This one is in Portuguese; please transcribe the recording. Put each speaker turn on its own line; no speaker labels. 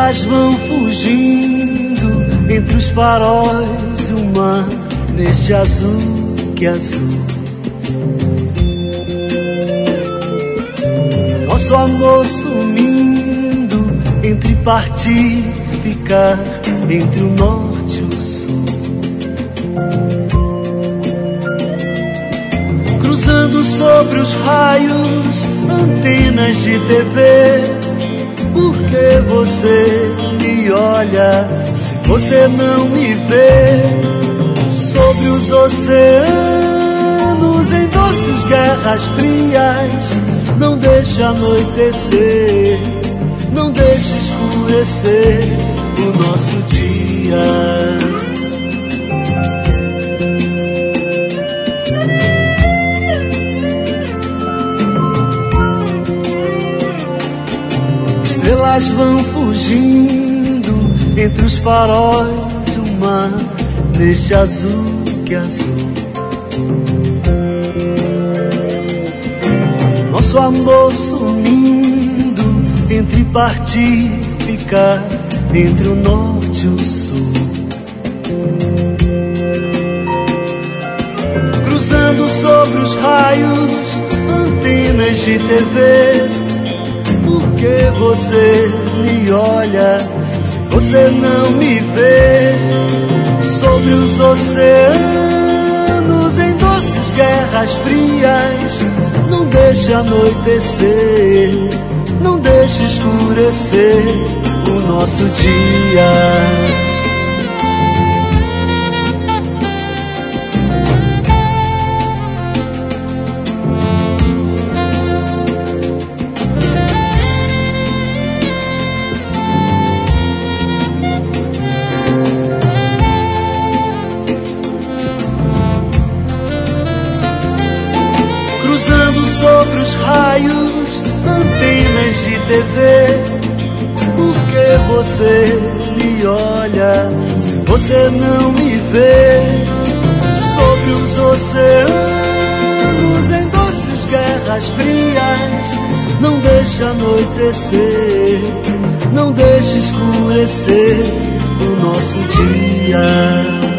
Estrelas vão fugindo entre os faróis e o mar, neste azul que é azul. Nosso amor sumindo entre partir e ficar, entre o norte e o sul. Cruzando sobre os raios, antenas de TV. Por que você me olha se você não me vê? Sobre os oceanos em doces guerras frias, não deixe anoitecer, não deixe escurecer o nosso dia. Estrelas vão fugindo entre os faróis e o mar, neste azul que é azul. Nosso amor sumindo entre partir e ficar, entre o norte e o sul. Cruzando sobre os raios, antenas de TV. Por que você me olha se você não me vê? Sobre os oceanos em doces guerras frias, não deixe anoitecer, não deixe escurecer o nosso dia. Cruzando sobre os raios, antenas de TV. Por que você me olha se você não me vê? Sobre os oceanos em doces guerras frias, não deixe anoitecer, não deixe escurecer o nosso dia.